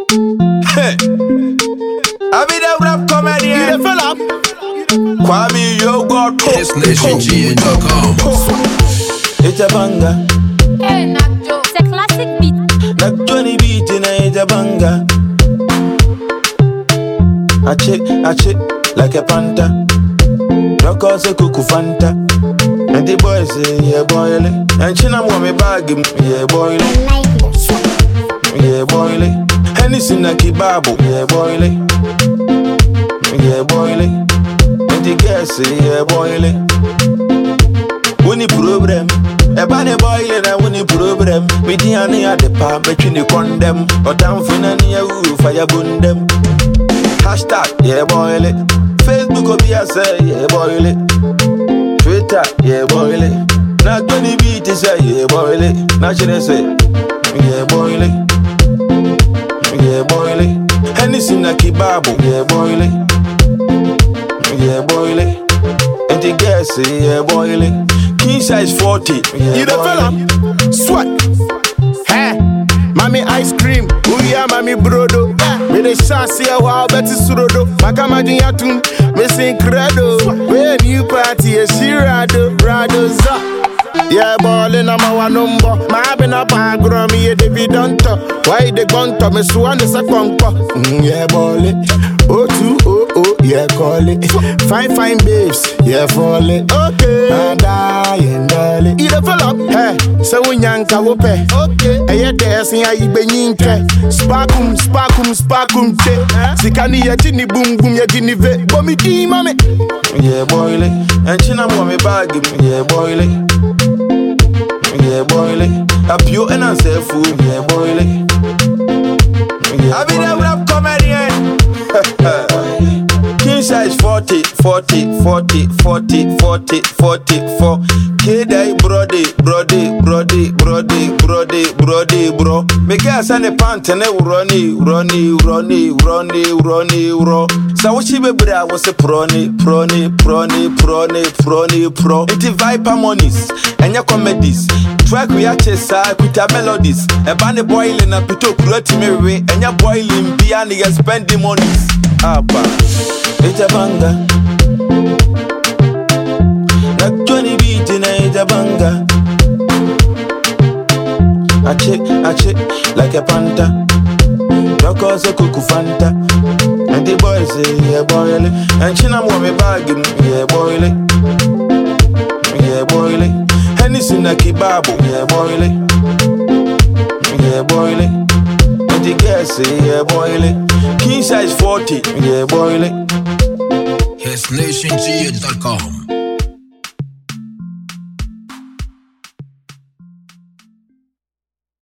Hey, I be the rap comedian. Kwame, you got ThisNationGA.com. It's a banger. Hey, Nacho, it's a classic beat. Like Johnny beat in it's a banger. I check like a panther. No cause a cuckoo fanta. And the boys say, yeah, boily. And she not want me bag him, yeah, boily. Yeah, boily. Anything like Kibabu, yeah, boily. Yeah, boily. And the girls say, yeah, boily. Winnie problem. A bunny boiling and winnie problem. Me diani at the palm between the condemn. Or down finani a roof, fire bundem. Hashtag, yeah, boily. Facebook will be a say, yeah, boily. Twitter, yeah, boily. Now Johnny beat is say, yeah, boily. Now she say, yeah, boily. Yeah, boily. Anything like Kibabu, yeah, boily. Yeah, boily. And the girls say, yeah, boily. King size 40, yeah, you the fella? Swat. Hey, mommy ice cream. Uya mommy brodo. Me the chance here wow better surodo. Makama jinyatun. Me sing credo. When you party a shirado. Radoza. Yeah, ballin' I'm a one number. My been up a grummy, yeah, they don't talk. Why they gon' to me swan is a conquer? Yeah, ballin'. Oh, two, oh, yeah, call it. Fine, babes, yeah, fall it. Okay. And dying, darling. Eat a fella, hey, so we yanka whoop. Okay. And yet, there's a yinke. Sparkum, te. Sikani, ya jini boom, ya jini ve. Bomi di, mame. Yeah, boily. And China want me bag him, yeah, boily. Yeah, boily. A pure and I say food, yeah, boily. Yeah, I be the rap comedian. King size 40. K-Day brody, bro. Me gas and a pant and a runny. So what she be bra was a prony. It's Viper monies and your comedies. Track we actually side with your melodies. A bunny boiling up to create me and your boiling behind the spending monies. Abba, it's a banger. Like Johnny beat in it's a banger. I check like a panther. No cause a cuckoo fanta. And the boys say, yeah, boily. And she not want me bag him, yeah, boily. Yeah, boily. Anything like Kibabu, yeah, boily. Yeah, boily. And the girls say, yeah, boily. King size 40, yeah, boily. ThisNationGA.com.